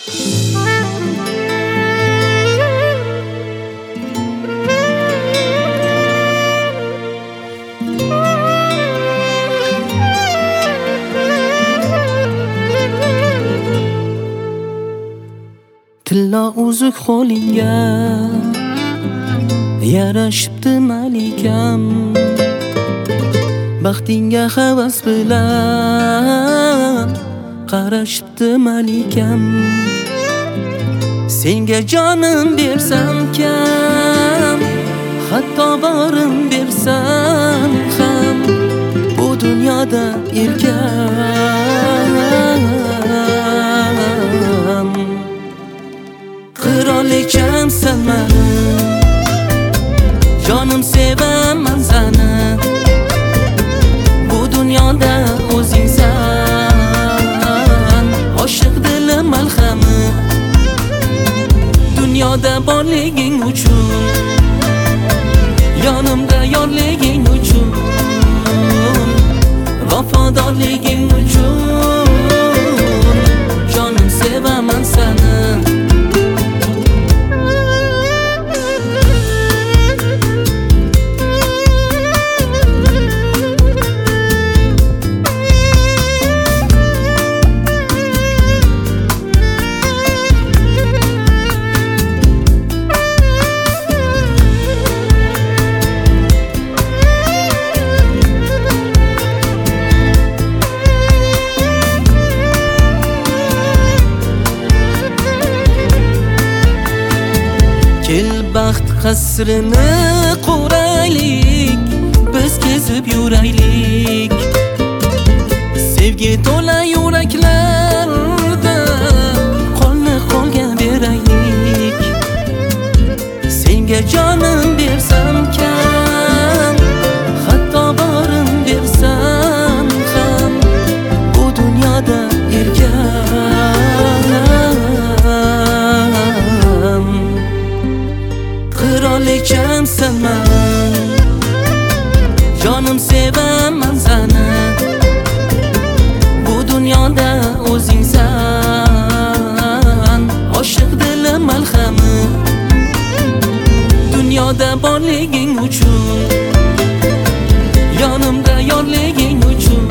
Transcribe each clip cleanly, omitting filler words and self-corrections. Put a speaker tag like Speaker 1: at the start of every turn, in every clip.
Speaker 1: Tilla uzuk qo'lingga yarashibdi malikam, baxtingga havas bilan qarashibdi malikam. Senga jonim bersam kam, hatto borim bersam ham, bu dunyoda erkam. Qirolikamsan mani, jonim sevaman seni, bu dunyoda o'zingsan, oshiq dilim malhami. Dunyoda borliging uchun, yonimda yorliging uchun, vafodorliging uchun, jonim sevaman seni. Kel baxt qasrini quraylik, biz kezib yuraylik. Sevgi to'la yuraklarda qolni qolga beraylik. Senga jonim bersam kam, hatto borim bersam ham, bu dunyoda erkam. Qirolikamsan man, jonim sevaman seni, bu dunyoda o'zingsan, oshiq dilim malhami. Dunyoda borliging uchun, yonimda yorliging uchun,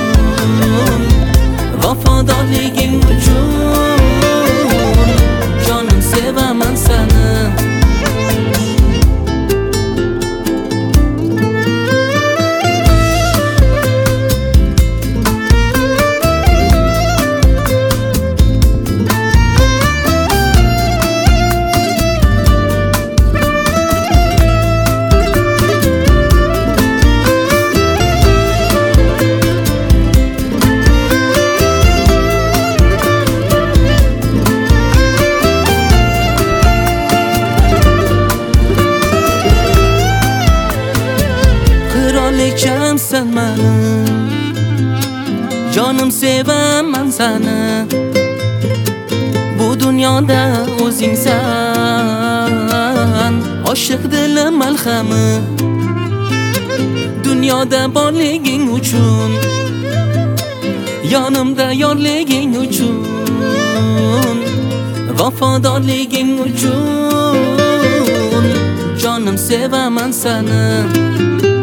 Speaker 1: vafodorliging uchun, jonim sevaman seni. Qirolikamsan mani, jonim sevaman seni, bu dunyoda o'zingsan, oshiq dilim malhami. Dunyoda borliging uchun, yonimda yorliging uchun, vafodorliging uchun, jonim sevaman seni.